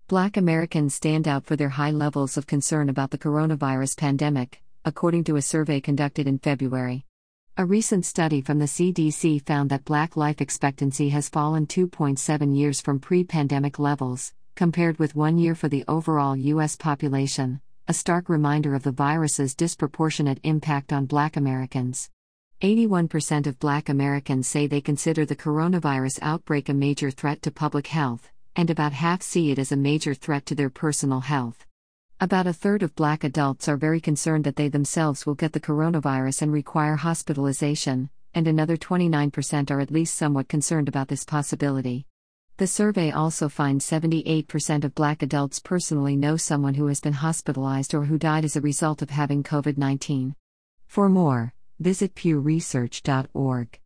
Black Americans stand out for their high levels of concern about the coronavirus pandemic, according to a survey conducted in February. A recent study from the CDC found that Black life expectancy has fallen 2.7 years from pre-pandemic levels, compared with 1 year for the overall U.S. population, a stark reminder of the virus's disproportionate impact on Black Americans. 81% of Black Americans say they consider the coronavirus outbreak a major threat to public health, and about half see it as a major threat to their personal health. About a third of Black adults are very concerned that they themselves will get the coronavirus and require hospitalization, and another 29% are at least somewhat concerned about this possibility. The survey also finds 78% of Black adults personally know someone who has been hospitalized or who died as a result of having COVID-19. For more, visit pewresearch.org.